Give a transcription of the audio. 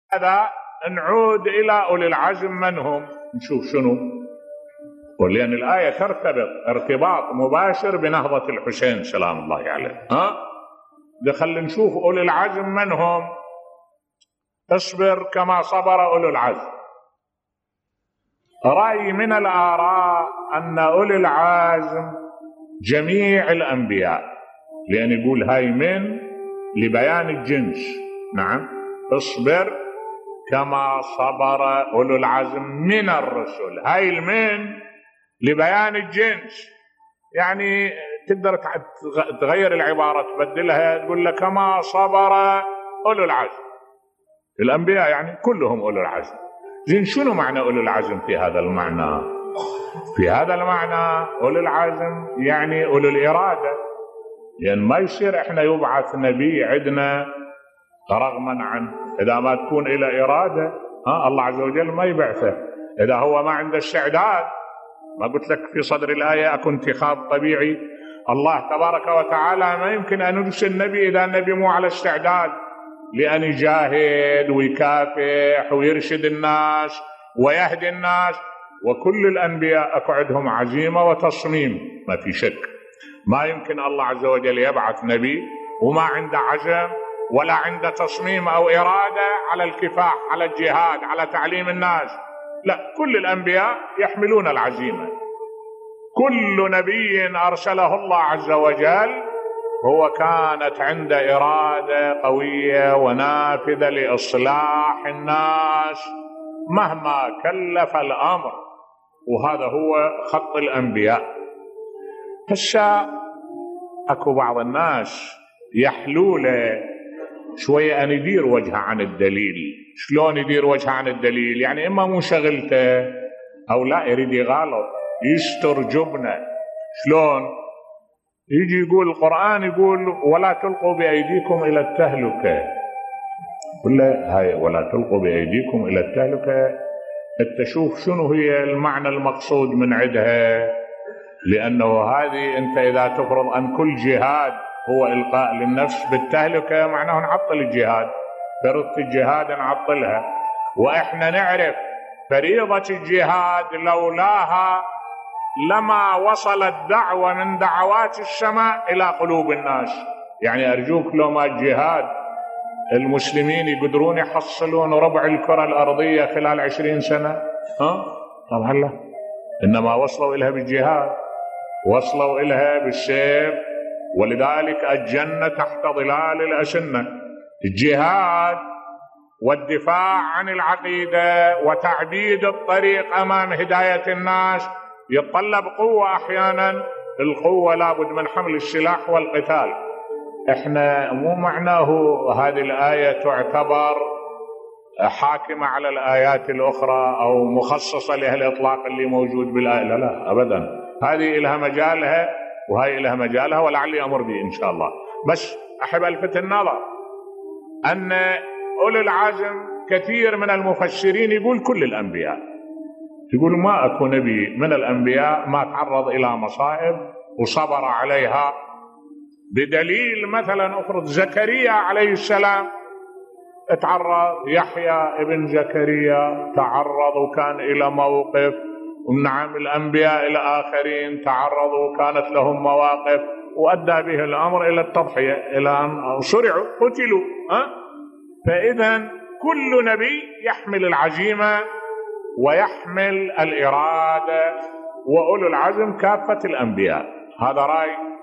هذا نعود إلى أولي العزم من هم، نشوف شنو، ولأن الآية ترتبط ارتباط مباشر بنهضة الحسين سلام الله عليه. دخل نشوف أولي العزم من هم. اصبر كما صبر أولي العزم. رأي من الآراء أن أولي العزم جميع الأنبياء، لأن يقول هاي من لبيان الجنس. نعم، اصبر كما صبر أولو العزم من الرسل، هاي المن لبيان الجنس، يعني تقدر تغير العبارة تبدلها تقول لك كما صبر أولو العزم. الأنبياء يعني كلهم أولو العزم. زين شنو معنى أولو العزم في هذا المعنى؟ في هذا المعنى أولو العزم يعني أولو الإرادة، لأن ما يصير إحنا يبعث نبي عندنا رغما عنه، إذا ما تكون إلى إرادة الله عز وجل ما يبعثه. إذا هو ما عنده استعداد، ما قلت لك في صدر الآية أكو انتخاب طبيعي؟ الله تبارك وتعالى ما يمكن أن يرسل النبي إذا النبي مو على استعداد لأن يجاهد ويكافح ويرشد الناس ويهدي الناس. وكل الأنبياء أكو عندهم عزيمة وتصميم، ما في شك. ما يمكن الله عز وجل يبعث نبي وما عنده عزم ولا عنده تصميم أو إرادة على الكفاح، على الجهاد، على تعليم الناس. لا، كل الأنبياء يحملون العزيمة. كل نبي أرسله الله عز وجل هو كانت عنده إرادة قوية ونافذة لإصلاح الناس مهما كلف الأمر، وهذا هو خط الأنبياء. هسه أكو بعض الناس يحلوله شوية أن يدير وجهه عن الدليل. شلون يدير وجهه عن الدليل؟ يعني إما مو شغلته أو لا يريد يغالط يستر جبنه. شلون؟ يجي يقول القرآن يقول ولا تلقوا بأيديكم إلى التهلكة، ولا هاي ولا تلقوا بأيديكم إلى التهلكة أنت شوف شنو هي المعنى المقصود من عندها، لأنه هذه أنت إذا تفرض أن كل جهاد هو إلقاء للنفس بالتهلكة معناه نعطل الجهاد، فريضة الجهاد نعطلها. وإحنا نعرف فريضة الجهاد لولاها لما وصلت دعوة من دعوات السماء إلى قلوب الناس. يعني أرجوك لو ما الجهاد المسلمين يقدرون يحصلون ربع الكرة الأرضية خلال 20 سنة؟ طبعا لا، إنما وصلوا إليها بالجهاد، وصلوا إليها بالسيف، ولذلك الجنة تحت ظلال الأسنة. الجهاد والدفاع عن العقيدة وتعبيد الطريق أمام هداية الناس يتطلب قوة. أحيانا القوة لابد من حمل السلاح والقتال. احنا مو معناه هذه الآية تعتبر حاكمة على الآيات الأخرى أو مخصصة لها الإطلاق اللي موجود بالآية، لا لا أبدا، هذه لها مجالها وهي لها مجالها، ولعلي أمر به إن شاء الله. بس أحب ألفت النظر أن أولي العزم كثير من المفسرين يقول كل الأنبياء، يقول ما أكو نبي من الأنبياء ما تعرض إلى مصائب وصبر عليها، بدليل مثلا أفرض زكريا عليه السلام تعرض، يحيى ابن زكريا تعرض وكان إلى موقف، ونعم الأنبياء الآخرين تعرضوا كانت لهم مواقف وأدى به الأمر إلى التضحية، إلى أن صرعوا قتلوا. فإذا كل نبي يحمل العزيمة ويحمل الإرادة، وأولو العزم كافة الأنبياء. هذا رأي